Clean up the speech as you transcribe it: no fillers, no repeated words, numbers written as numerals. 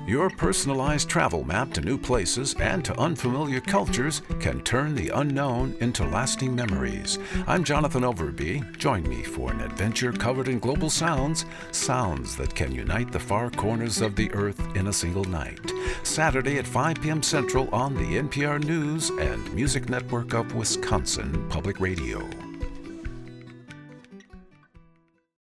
Your personalized travel map to new places and to unfamiliar cultures can turn the unknown into lasting memories. I'm Jonathan Overby. Join me for an adventure covered in global sounds, sounds that can unite the far corners of the earth in a single night. Saturday at 5 p.m. Central on the NPR News and Music Network of Wisconsin Public Radio.